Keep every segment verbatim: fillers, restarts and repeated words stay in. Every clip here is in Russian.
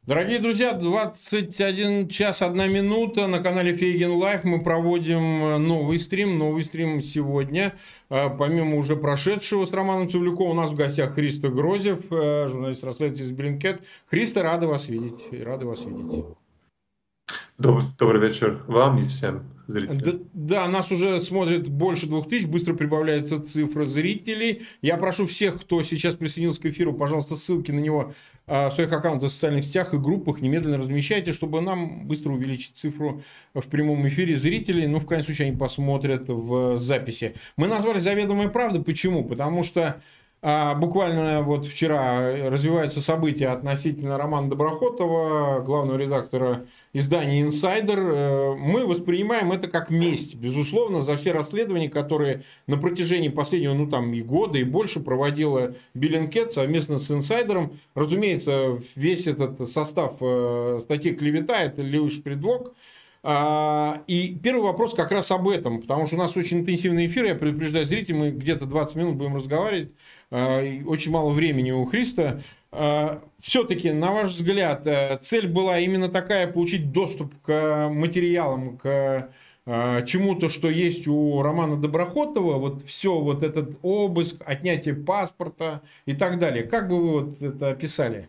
Дорогие друзья, двадцать один час одна минута на канале Фейгин Лайв мы проводим новый стрим. Новый стрим сегодня. Помимо уже прошедшего с Романом Цивлюковым, у нас в гостях Христо Грозев, журналист-расследователь из Bellingcat. Христо, рады вас видеть. Рады вас видеть. Добрый, добрый вечер вам и всем зрителям. Да, да, нас уже смотрит больше двух тысяч, быстро прибавляется цифра зрителей. Я прошу всех, кто сейчас присоединился к эфиру, пожалуйста, ссылки на него в своих аккаунтах в социальных сетях и группах немедленно размещайте, чтобы нам быстро увеличить цифру в прямом эфире зрителей. Ну, в крайнем случае, они посмотрят в записи. Мы назвали «Заведомая правда». Почему? Потому что а, буквально вот вчера развиваются события относительно Романа Доброхотова, главного редактора издания «Инсайдер». Мы воспринимаем это как месть, безусловно, за все расследования, которые на протяжении последнего, ну там и года, и больше проводила Bellingcat совместно с «Инсайдером». Разумеется, весь этот состав статьи «Клевета» — это лишь предлог. И первый вопрос как раз об этом, потому что у нас очень интенсивный эфир, я предупреждаю зрителей, мы где-то двадцать минут будем разговаривать, очень мало времени у Христа. Все-таки, на ваш взгляд, цель была именно такая: получить доступ к материалам, к чему-то, что есть у Романа Доброхотова, вот все, вот этот обыск, отнятие паспорта и так далее. Как бы вы вот это описали?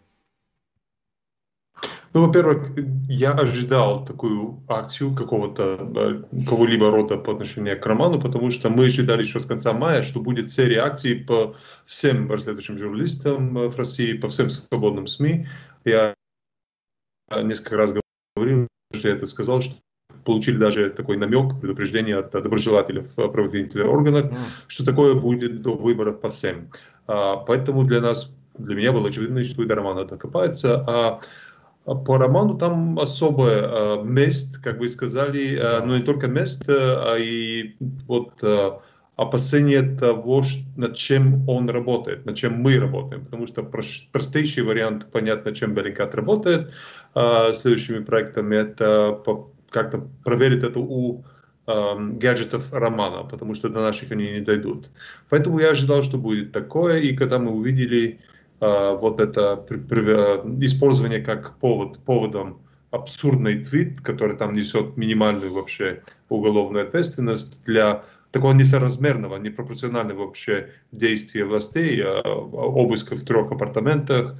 Ну, во-первых, я ожидал такую акцию какого-то, кого-либо рода по отношению к Роману, потому что мы ожидали еще с конца мая, что будет серия акций по всем расследующим журналистам в России, по всем свободным СМИ. Я несколько раз говорил, что я это сказал, что получили даже такой намек, предупреждение от доброжелателей в правоохранительных органах, mm. что такое будет до выборов по всем. Поэтому для нас, для меня было очевидно, что и до Романа докопается. А по Роману там особая э, месть, как вы сказали, э, но не только месть, а и вот э, опасение того, что, над чем он работает, над чем мы работаем. Потому что простейший вариант, понятно, чем Bellingcat работает, э, следующими проектами, это как-то проверить это у э, гаджетов Романа, потому что до наших они не дойдут. Поэтому я ожидал, что будет такое, и когда мы увидели вот это использование как повод, поводом абсурдный твит, который там несет минимальную вообще уголовную ответственность для такого несоразмерного, непропорционального вообще действия властей, обыска в трех апартаментах,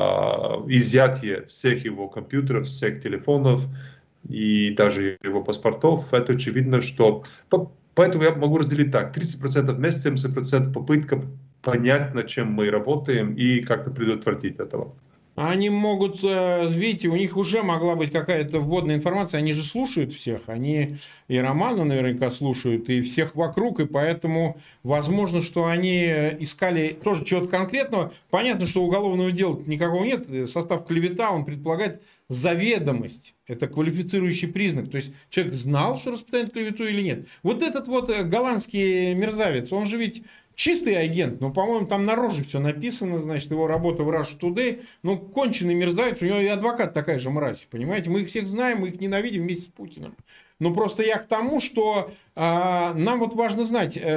изъятие всех его компьютеров, всех телефонов и даже его паспортов. Это очевидно, что... Поэтому я могу разделить так: тридцать процентов месть, семьдесят процентов попытка понять, над чем мы работаем, и как-то предотвратить этого. Они могут, видите, у них уже могла быть какая-то вводная информация, они же слушают всех, они и Романа наверняка слушают, и всех вокруг, и поэтому возможно, что они искали тоже чего-то конкретного. Понятно, что уголовного дела никакого нет, состав клевета, он предполагает заведомость. Это квалифицирующий признак. То есть человек знал, что распространяет клевету или нет. Вот этот вот голландский мерзавец, он же ведь чистый агент, но, по-моему, там на роже все написано, значит, его работа в Russia Today. Ну, конченый мерзавец, у него и адвокат такая же мразь, понимаете? Мы их всех знаем, мы их ненавидим вместе с Путиным. Но просто я к тому, что э, нам вот важно знать, э,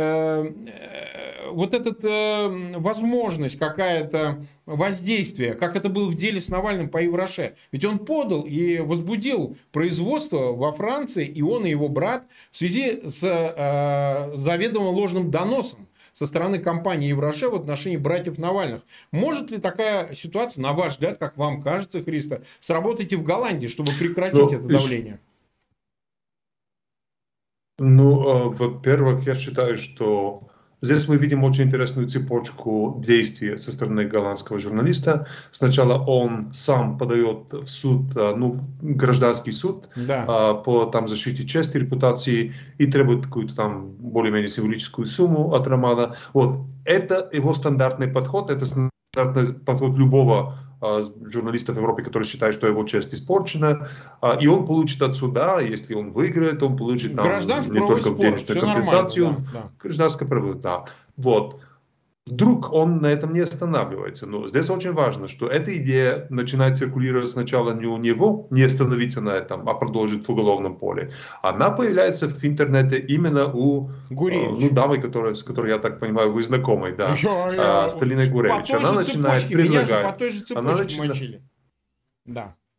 э, вот эта э, возможность, какая-то воздействие, как это было в деле с Навальным по Ивраше. Ведь он подал и возбудил производство во Франции, и он, и его брат, в связи с э, заведомо ложным доносом со стороны компании Ивраше в отношении братьев Навальных. Может ли такая ситуация, на ваш взгляд, как вам кажется, Христо, сработать и в Голландии, чтобы прекратить ну, это давление? Ну, во-первых, я считаю, что здесь мы видим очень интересную цепочку действий со стороны голландского журналиста. Сначала он сам подает в суд, ну, гражданский суд, да, по там, защите чести, репутации, и требует какую-то там более-менее символическую сумму от Романа. Вот. Это его стандартный подход, это стандартный подход любого журналистов в Европе, которые считают, что его честь испорчена, и он получит от суда, если он выиграет, он получит там не только денежную компенсацию, да, да. Гражданское право, да. Вот. Вдруг он на этом не останавливается. Но здесь очень важно, что эта идея начинает циркулировать сначала не у него, не остановиться на этом, а продолжить в уголовном поле. Она появляется в интернете именно у э, ну, дамы, которая, с которой, я так понимаю, вы знакомы, да, я, я, Сталиной Гуревич. Она начинает цепочке, предлагать... Меня же по той же цепочке она начинает... мочили. Да.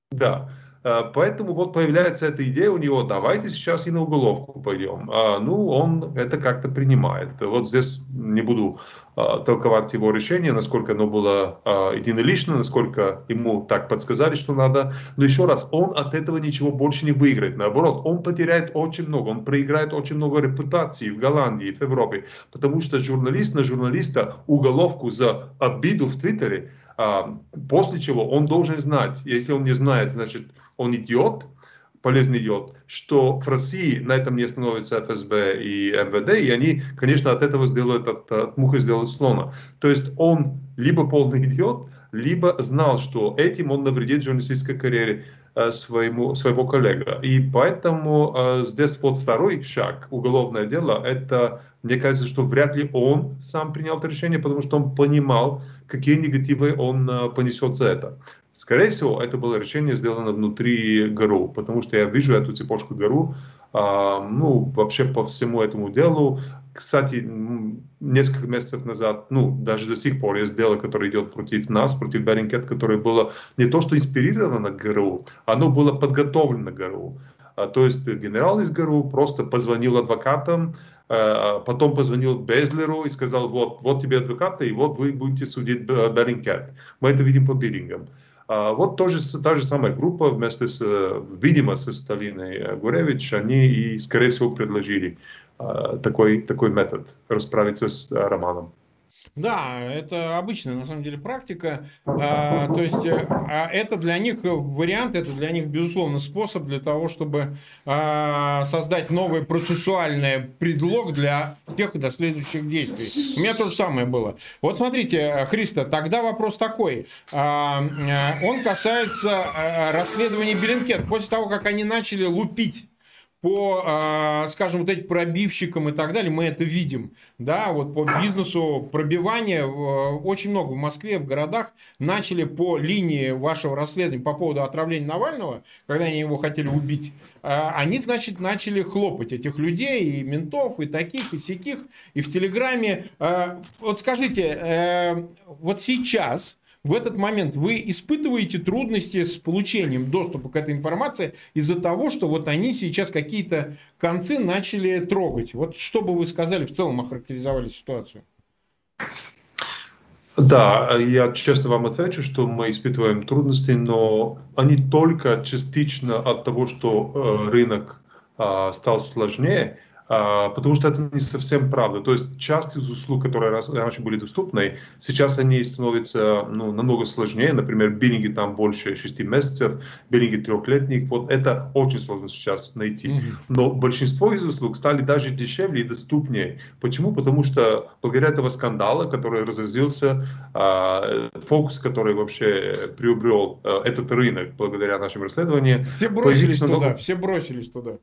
Да. А, Поэтому вот появляется эта идея у него, давайте сейчас и на уголовку пойдем. А, Ну, он это как-то принимает. Вот здесь не буду а, толковать его решение, насколько оно было а, единолично, насколько ему так подсказали, что надо. Но еще раз, он от этого ничего больше не выиграет. Наоборот, он потеряет очень много, он проиграет очень много репутации в Голландии, в Европе. Потому что журналист на журналиста уголовку за обиду в Твиттере, а, после чего он должен знать, если он не знает, значит, он идиот, полезный идиот, что в России на этом не остановится эф эс бэ и эм вэ дэ, и они, конечно, от этого сделают, от, от мухи сделают слона. То есть он либо полный идиот, либо знал, что этим он навредит журналистической карьере э, своему, своего коллега. И поэтому э, здесь вот второй шаг, уголовное дело, это, мне кажется, что вряд ли он сам принял это решение, потому что он понимал, какие негативы он э, понесет за это. Скорее всего, это было решение сделано внутри ГРУ, потому что я вижу эту цепочку ГРУ, а, ну, вообще по всему этому делу. Кстати, м, несколько месяцев назад, ну, даже до сих пор есть дело, которое идет против нас, против Bellingcat, которое было не то что инспирировано ГРУ, оно было подготовлено ГРУ. А, то есть генерал из ГРУ просто позвонил адвокатам, а, потом позвонил Безлеру и сказал, вот, вот тебе адвокаты, и вот вы будете судить Bellingcat. Мы это видим по биллингам. А Вот тоже, та же самая группа вместе с, э, видимо, со Сталиной Гуревич, они и, скорее всего, предложили а, такой, такой метод расправиться с а, Романом. Да, это обычная на самом деле практика. А, то есть э, а это для них вариант, это для них безусловно способ для того, чтобы а, создать новый процессуальный предлог для всех последующих действий. У меня то же самое было. Вот смотрите, Христо, тогда вопрос такой. А, а, он касается а, расследования Bellingcat. После того, как они начали лупить по, а, скажем, вот этим пробивщикам и так далее, мы это видим, да, вот по бизнесу пробивания очень много в Москве, в городах начали по линии вашего расследования по поводу отравления Навального, когда они его хотели убить, они, значит, начали хлопать этих людей, и ментов, и таких, и сяких, и в Телеграме. Вот скажите, вот сейчас в этот момент вы испытываете трудности с получением доступа к этой информации из-за того, что вот они сейчас какие-то концы начали трогать. Вот что бы вы сказали, в целом охарактеризовали ситуацию? Да, я честно вам отвечу, что мы испытываем трудности, но они только частично от того, что э, рынок э, стал сложнее, а, потому что это не совсем правда. То есть часть из услуг, которые раз- раньше были доступны, сейчас они становятся ну, намного сложнее. Например, биллинги там больше шести месяцев, биллинги трехлетних. Вот это очень сложно сейчас найти. Мгм. Но большинство из услуг стали даже дешевле и доступнее. Почему? Потому что благодаря этого скандала, который разразился, а, фокус, который вообще приобрел а, этот рынок благодаря нашим расследованиям, Все бросились появились туда, намного. все бросились туда.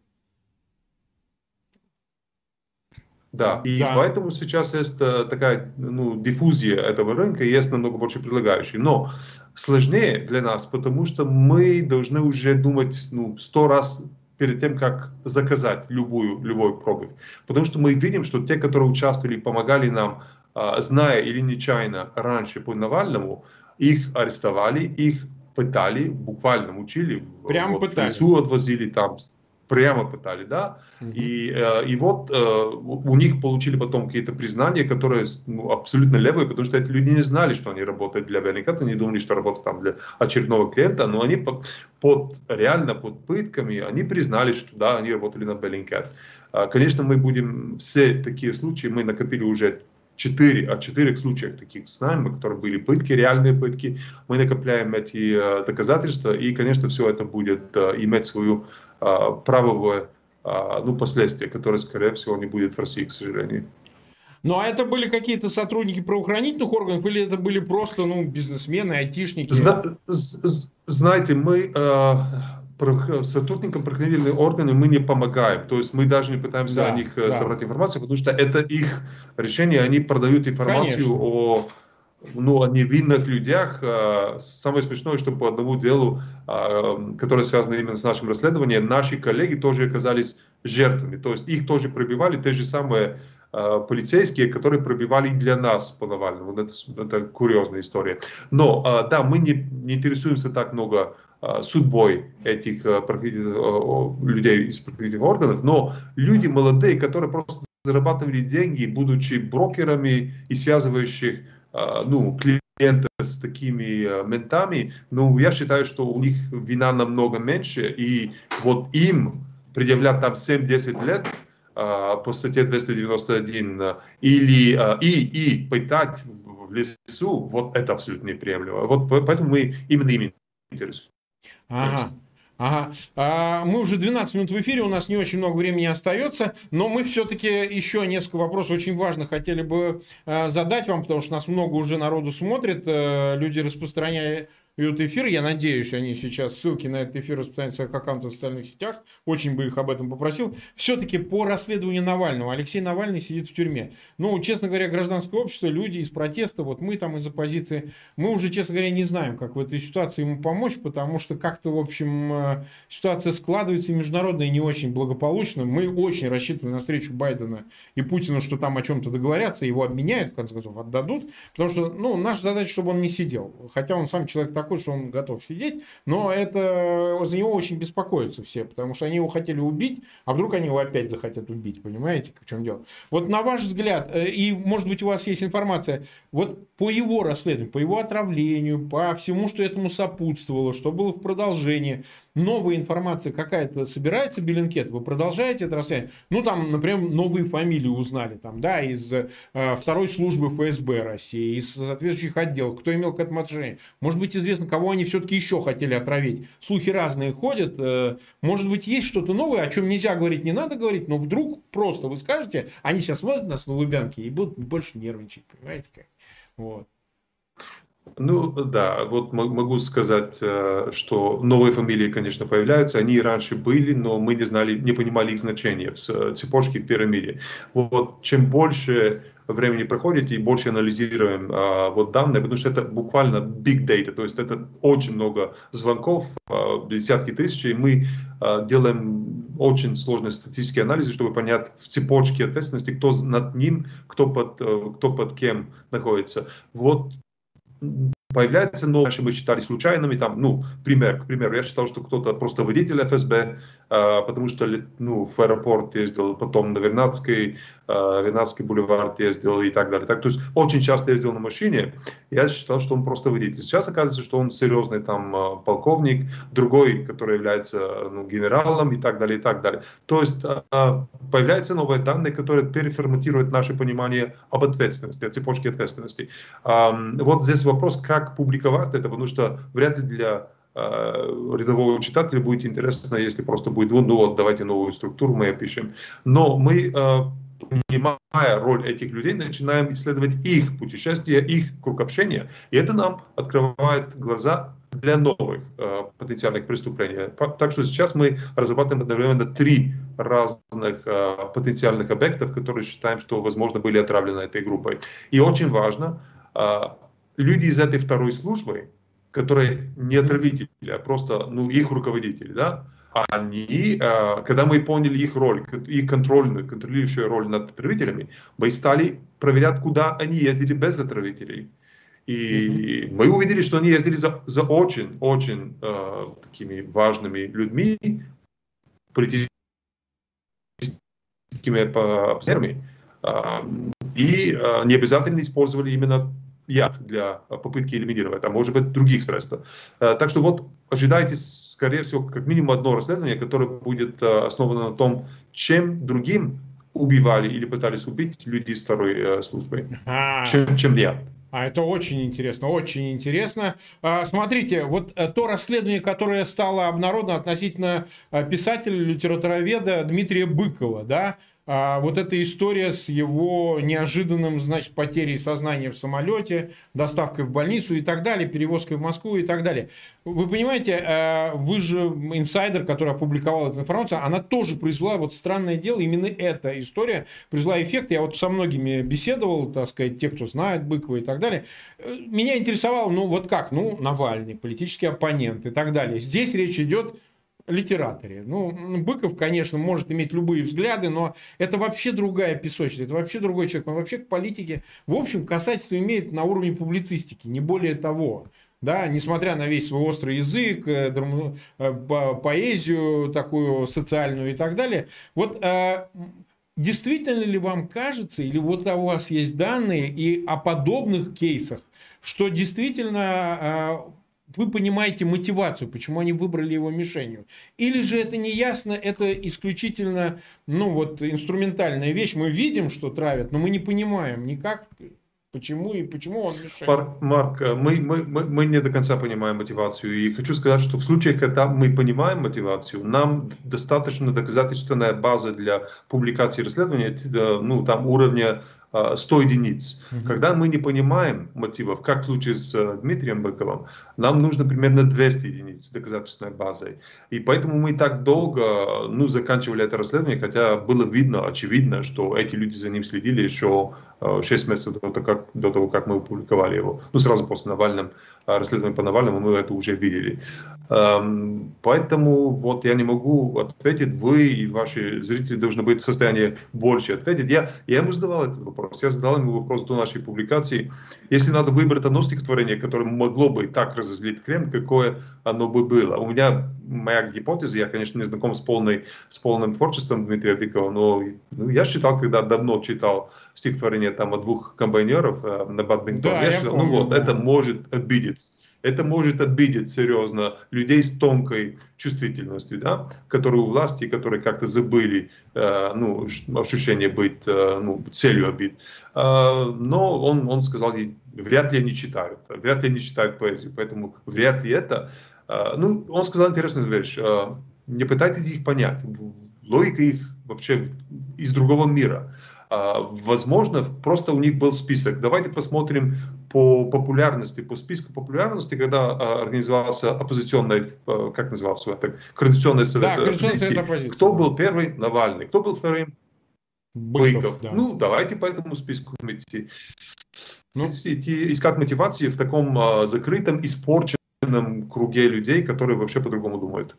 Да, и Да. поэтому сейчас есть э, такая ну, диффузия этого рынка, и есть намного больше предлагающих. Но сложнее для нас, потому что мы должны уже думать ну, сто раз перед тем, как заказать любую, любой пробы. Потому что мы видим, что те, которые участвовали, помогали нам, а, зная или нечаянно раньше по Навальному, их арестовали, их пытали, буквально мучили, в- Прям вот в пытали. лесу отвозили там, прямо пытали, да. Мгм. И, э, и вот э, у них получили потом какие-то признания, которые ну, абсолютно левые, потому что эти люди не знали, что они работают для Bellingcat, они думали, что работают там для очередного клиента, но они под, под реально под пытками, они признали, что да, они работали на Bellingcat. А, Конечно, мы будем все такие случаи, мы накопили уже четыре, о четырех случаях таких с нами, которые были пытки, реальные пытки. Мы накопляем эти э, доказательства, и, конечно, все это будет э, иметь свою э, правовую а, ну, последствия, которые, скорее всего, не будет в России, к сожалению. Ну, а это были какие-то сотрудники правоохранительных органов, или это были просто, ну, бизнесмены, айтишники? Зна- з- з- знаете, мы э, правоох- сотрудникам правоохранительных органов мы не помогаем, то есть мы даже не пытаемся о Да, них э, да, собрать информацию, потому что это их решение, они продают информацию конечно. о ну, о невинных людях. Э, Самое смешное, что по одному делу, э, которое связано именно с нашим расследованием, наши коллеги тоже оказались жертвами. То есть их тоже пробивали те же самые э, полицейские, которые пробивали и для нас по Навальному. Вот Это, это курьезная история. Но э, да, мы не, не интересуемся так много судьбой этих людей из правоохранительных органов, но люди молодые, которые просто зарабатывали деньги, будучи брокерами и связывающих ну, клиентов с такими ментами, ну, я считаю, что у них вина намного меньше, и вот им предъявлять там семь-десять лет по статье двести девяносто один или и, и пытать в лесу, вот это абсолютно неприемлемо. Вот поэтому мы именно ими интересуемся. Ага. Ага. А, мы уже двенадцать минут в эфире, у нас не очень много времени остается, но мы все-таки еще несколько вопросов очень важных хотели бы а, задать вам, потому что нас много уже народу смотрит, а, люди распространяют эфир, я надеюсь, они сейчас ссылки на этот эфир распространяют в своих аккаунтах в социальных сетях, очень бы их об этом попросил. Все-таки по расследованию Навального, Алексей Навальный сидит в тюрьме. Ну, честно говоря, гражданское общество, люди из протеста, вот мы там из оппозиции, мы уже, честно говоря, не знаем, как в этой ситуации ему помочь, потому что как-то, в общем, ситуация складывается и международная не очень благополучно. Мы очень рассчитываем на встречу Байдена и Путина, что там о чем-то договорятся, его обменяют, в конце концов, отдадут, потому что, ну, наша задача, чтобы он не сидел, хотя он сам человек такой, такой, что он готов сидеть, но это за него очень беспокоятся все, потому что они его хотели убить, а вдруг они его опять захотят убить, понимаете, в чем дело? Вот на ваш взгляд, и может быть у вас есть информация, вот по его расследованию, по его отравлению, по всему, что этому сопутствовало, что было в продолжении, новая информация какая-то собирается, Беллинкет, вы продолжаете это расследование? Ну, там, например, новые фамилии узнали, там, да, из э, второй службы эф эс бэ России, из соответствующих отделов, кто имел к этому отношение. Может быть, известно, кого они все-таки еще хотели отравить. Слухи разные ходят. Э, может быть, есть что-то новое, о чем нельзя говорить, не надо говорить, но вдруг просто вы скажете, они сейчас смотрят нас на Лубянке и будут больше нервничать, понимаете как? Вот. Ну да, вот могу сказать, что новые фамилии, конечно, появляются. Они и раньше были, но мы не знали, не понимали их значения в цепочке, в пирамиде. Вот чем больше времени проходит и больше анализируем а, вот данные, потому что это буквально big data, то есть это очень много звонков, а, десятки тысяч, и мы а, делаем очень сложные статистические анализы, чтобы понять в цепочке ответственности, кто над ним, кто под, кто под кем находится. Вот появляется новое, мы считали случайными, там, ну, пример, к примеру, я считал, что кто-то просто водитель эф эс бэ, э, потому что, ну, в аэропорт ездил, потом на Вернадский, э, Вернадский бульвар ездил и так далее. Так, то есть очень часто ездил на машине, я считал, что он просто водитель. Сейчас оказывается, что он серьезный там полковник, другой, который является, ну, генералом и так далее, и так далее. То есть э, появляются новые данные, которые переформатируют наше понимание об ответственности, о цепочке ответственности. Э, вот здесь вопрос, как публиковать это, потому что вряд ли для э, рядового читателя будет интересно, если просто будет, ну вот, давайте новую структуру мы опишем. Но мы, э, понимая роль этих людей, начинаем исследовать их путешествия, их круг общения, и это нам открывает глаза для новых э, потенциальных преступлений. Так что сейчас мы разрабатываем одновременно три разных э, потенциальных объектов, которые считаем, что, возможно, были отравлены этой группой. И очень важно, э, люди из этой второй службы, которые не отравители, а просто, ну, их руководители, да, они, когда мы поняли их роль, их контрольную, контролирующую роль над отравителями, мы стали проверять, куда они ездили без отравителей. И mm-hmm. мы увидели, что они ездили за, за очень, очень э, такими важными людьми, политическими партнерами, э, и э, не обязательно использовали именно яд для попытки элиминировать, а может быть других средств. Так что вот ожидайте, скорее всего, как минимум одно расследование, которое будет основано на том, чем другим убивали или пытались убить люди из второй службы, а, чем, чем я. А это очень интересно, очень интересно. Смотрите, вот то расследование, которое стало обнародовано относительно писателя, литературоведа Дмитрия Быкова, да, А вот эта история с его неожиданным, значит, потерей сознания в самолете, доставкой в больницу и так далее, перевозкой в Москву и так далее. Вы понимаете, вы же инсайдер, который опубликовал эту информацию, она тоже произвела, вот странное дело, именно эта история произвела эффект. Я вот со многими беседовал, так сказать, те, кто знает Быкова и так далее. Меня интересовало, ну вот как, ну Навальный, политический оппонент и так далее. Здесь речь идет литераторе. Ну, Быков, конечно, может иметь любые взгляды, но это вообще другая песочница, это вообще другой человек. Он вообще к политике, в общем, касательство имеет на уровне публицистики, не более того. да, несмотря на весь свой острый язык, драм... поэзию такую социальную и так далее. Вот действительно ли вам кажется, или вот у вас есть данные и о подобных кейсах, что действительно вы понимаете мотивацию, почему они выбрали его мишенью? Или же это не ясно, это исключительно, ну вот, инструментальная вещь. Мы видим, что травят, но мы не понимаем никак, почему и почему он мишень. Марк, Марк мы, мы, мы, мы не до конца понимаем мотивацию. И хочу сказать, что в случае, когда мы понимаем мотивацию, нам достаточно доказательственная база для публикации расследования, ну, там уровня сто единиц. Угу. Когда мы не понимаем мотивов, как в случае с Дмитрием Быковым, нам нужно примерно двести единиц доказательственной базой. И поэтому мы так долго ну, заканчивали это расследование, хотя было видно, очевидно, что эти люди за ним следили еще шесть месяцев до того, как, до того, как мы опубликовали его. Ну, сразу после Навального, расследования по Навальному мы это уже видели. Поэтому вот я не могу ответить, вы и ваши зрители должны быть в состоянии больше ответить. Я, я ему задавал этот вопрос, я задал ему вопрос до нашей публикации. Если надо выбрать одно стихотворение, которое могло бы так разозлить Кремль, какое оно бы было. У меня моя гипотеза, я, конечно, не знаком с, полной, с полным творчеством Дмитрия Быкова, но ну, я считал, когда давно читал стихотворение там, о двух комбайнеров э, на бадминтон, да, я, я считал, помню, ну вот, да. Это может обидеть. Это может обидеть серьезно людей с тонкой чувствительностью, да, которые у власти, которые как-то забыли э, ну, ощущение быть э, ну, целью обид. Э, но он, он сказал, вряд ли они читают, вряд ли они читают поэзию, поэтому вряд ли это. Э, ну, он сказал интересную вещь, э, не пытайтесь их понять, логика их вообще из другого мира. Возможно, просто у них был список. Давайте посмотрим по популярности, по списку популярности, когда организовался оппозиционный, как назывался это, Координационный совет да, оппозиции. оппозиции. Кто был первый? Навальный. Кто был вторым? Быков. Быков. Да. Ну, давайте по этому списку идти. Ну. идти искать мотивации в таком закрытом, испорченном круге людей, которые вообще по-другому думают.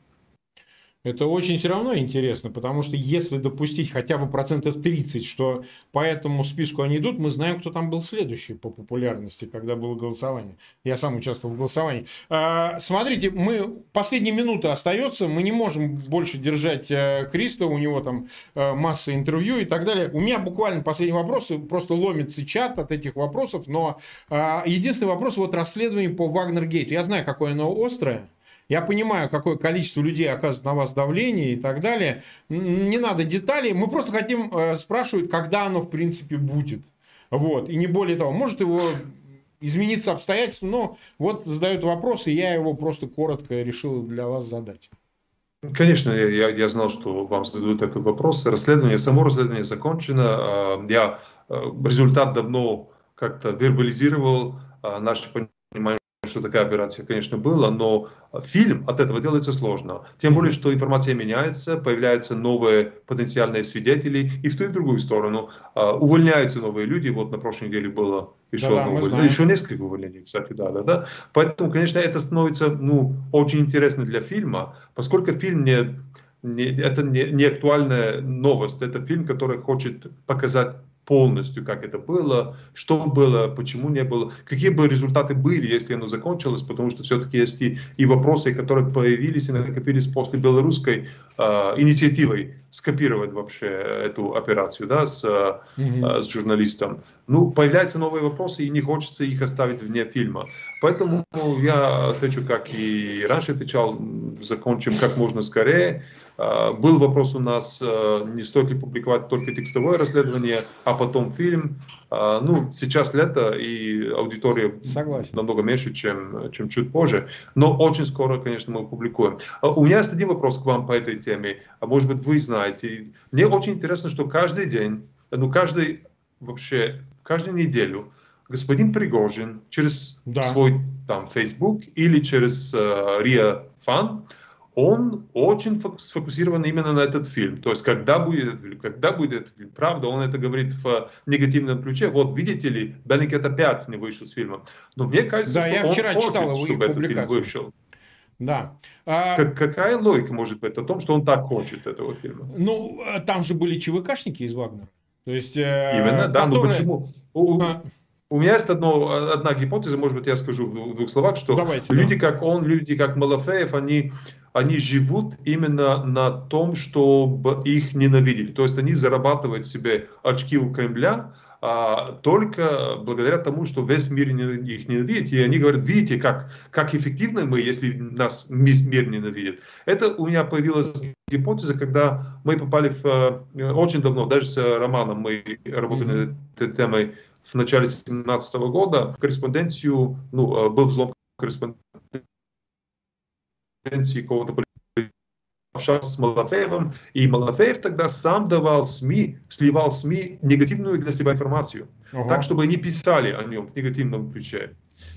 Это очень все равно интересно, потому что если допустить хотя бы процентов тридцать, что по этому списку они идут, мы знаем, кто там был следующий по популярности, когда было голосование. Я сам участвовал в голосовании. Смотрите, мы последние минуты остается, мы не можем больше держать Кристо, у него там масса интервью и так далее. У меня буквально последний вопрос, просто ломится чат от этих вопросов, но единственный вопрос, вот расследование по Вагнергейту. Я знаю, какое оно острое. Я понимаю, какое количество людей оказывает на вас давление и так далее. Не надо деталей. Мы просто хотим э, спрашивать, когда оно, в принципе, будет. Вот. И не более того. Может его измениться обстоятельства, но вот задают вопросы, и я его просто коротко решил для вас задать. Конечно, я, я знал, что вам зададут этот вопрос. Расследование, само расследование закончено. Я результат давно как-то вербализировал. Наше понимание, что такая операция, конечно, была, но фильм от этого делается сложно. Тем более, что информация меняется, появляются новые потенциальные свидетели, и в ту и в другую сторону uh, увольняются новые люди. Вот на прошлой неделе было еще да, одно увольнение, еще несколько увольнений, кстати, да, да, да. Поэтому, конечно, это становится ну, очень интересно для фильма, поскольку фильм не, не, это не, не актуальная новость, это фильм, который хочет показать полностью, как это было, что было, почему не было, какие бы результаты были, если оно закончилось, потому что все-таки есть и, и вопросы, которые появились и накопились после белорусской э, инициативы скопировать вообще эту операцию, да, с, mm-hmm. э, с журналистом. Ну, появляются новые вопросы, и не хочется их оставить вне фильма. Поэтому я отвечу, как и раньше отвечал, закончим как можно скорее. Э, был вопрос у нас, э, не стоит ли публиковать только текстовое расследование, а потом фильм. Э, ну, сейчас лето, и аудитория Согласен. намного меньше, чем, чем чуть позже. Но очень скоро, конечно, мы публикуем. Э, у меня есть один вопрос к вам по этой теме. А может быть, вы знаете. Мне очень интересно, что каждый день, ну, каждый вообще, каждую неделю господин Пригожин через да. свой там Facebook или через uh, Риа Фан, он очень сфокусирован именно на этот фильм. То есть, когда будет этот фильм, когда будет этот фильм. Правда, он это говорит в негативном ключе. Вот, видите ли, Bellingcat опять не вышел с фильмом. Но мне кажется, да, что я он вчера хочет, читал его чтобы этот фильм вышел. Да. Как, какая логика может быть о том, что он так хочет этого фильма? Ну, там же были ЧВКшники из Вагнера. То есть, Именно, да, которые... но почему? У, У меня есть одно, одна гипотеза, может быть, я скажу в двух, в двух словах, что Давайте, люди, да. как он, люди, как Малафеев, они, они живут именно на том, чтобы их ненавидели. То есть они зарабатывают себе очки у Кремля а, только благодаря тому, что весь мир не- их ненавидит. И они говорят, видите, как, как эффективны мы, если нас весь мир ненавидит. Это у меня появилась гипотеза, когда мы попали в... э, Очень давно, даже с Романом мы работали Мгм. над этой темой, в начале две тысячи семнадцатого года в корреспонденцию, ну, э, был взлом корреспонденции какого-то политика, общался с Малафеевым, и Малафеев тогда сам давал СМИ, сливал СМИ негативную для себя информацию, так, Ого. чтобы они писали о нем в негативном ключе.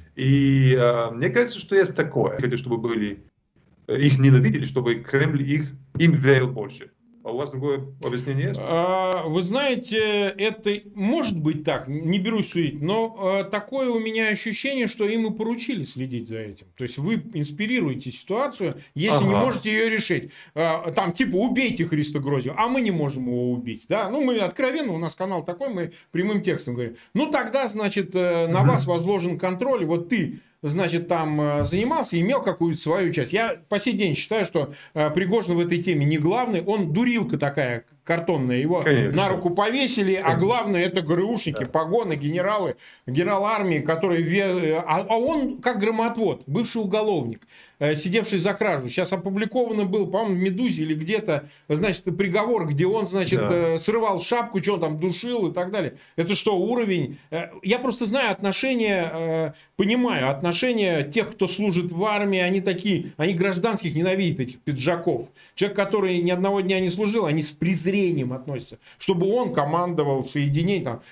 И э, мне кажется, что есть такое, хотя чтобы были, э, их ненавидели, чтобы Кремль их, им верил больше. А у вас другое объяснение есть? А, Вы знаете, это может быть так, не берусь судить, но э, такое у меня ощущение, что им и поручили следить за этим. То есть вы инспирируете ситуацию, если не Ага. можете ее решить. Э, Там типа убейте Христо Грозева, а мы не можем его убить. Да? Ну мы откровенно, у нас канал такой, мы прямым текстом говорим. Ну тогда, значит, э, на вас Мгм. возложен контроль, вот ты значит, там э, занимался и имел какую-то свою часть. Я по сей день считаю, что э, Пригожин в этой теме не главный. Он дурилка такая картонная. Его на Конечно. руку повесили, а Конечно. главное это ГРУшники, погоны, генералы, генерал армии, которые... ве- А, а он как громотвод, бывший уголовник, э, сидевший за кражу. Сейчас опубликовано было, по-моему, в «Медузе» или где-то, значит, приговор, где он, значит, Да. э, срывал шапку, что он там душил и так далее. Это что, уровень? Э, Я просто знаю отношения, э, понимаю, отношения тех, кто служит в армии, они такие, они гражданских ненавидят, этих пиджаков. Человек, который ни одного дня не служил, они с презрением относятся. Чтобы он командовал в соединении там,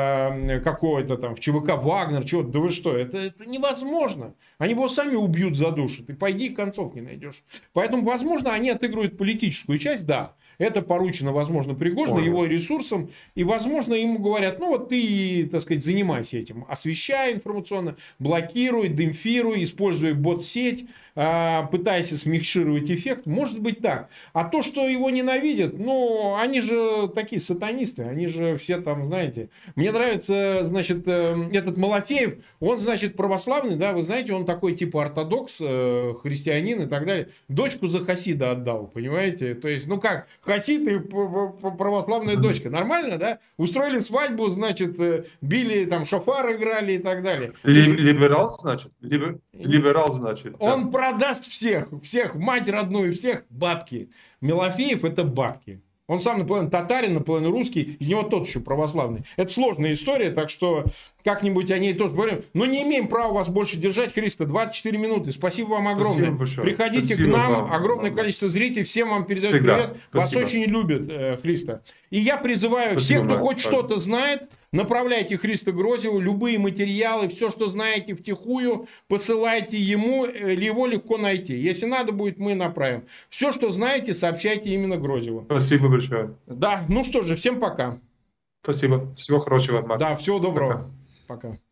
э, какое-то там в ЧВК Вагнер, чего-то, да вы что, это, это невозможно. Они его сами убьют, задушат. И пойди, концов не найдешь. Поэтому, возможно, они отыгрывают политическую часть, да. Это поручено, возможно, Пригожину, Может. его ресурсам. И, возможно, ему говорят, ну вот ты, так сказать, занимайся этим. Освещай информационно, блокируй, демпфируй, используй бот-сеть, а, пытайся смягчировать эффект. Может быть так. А то, что его ненавидят, ну, они же такие сатанисты. Они же все там, знаете. Мне нравится, значит, э, этот Малафеев. Он, значит, православный, да, вы знаете, он такой типа ортодокс, э, христианин и так далее. Дочку за хасида отдал, понимаете? То есть, ну как, хасид и православная Мгм. дочка. Нормально, да? Устроили свадьбу, значит, э, били, там, шофар играли и так далее. Ли- Если... Либерал, значит? Либер- Либерал, значит, да. Он продаст всех, всех, мать родную, всех бабки. Мелофеев это бабки. Он сам наполовину татарин, наполовину русский, из него тот еще православный. Это сложная история, так что как-нибудь о ней тоже поговорим. Но не имеем права вас больше держать, Христо. двадцать четыре минуты. Спасибо вам огромное. Спасибо большое. Приходите Спасибо к нам. вам. Огромное Вам. количество зрителей. Всем вам передают Всегда. привет. Вас Спасибо. очень любят, э, Христо. И я призываю Спасибо, всех, кто Марк. хоть что-то знает, направляйте Христо Грозеву любые материалы, все, что знаете втихую, посылайте ему, э, его легко найти. Если надо будет, мы направим. Все, что знаете, сообщайте именно Грозеву. Спасибо большое. Да, ну что же, всем пока. Спасибо. Всего хорошего, Марк. Да, всего доброго. Пока. Пока.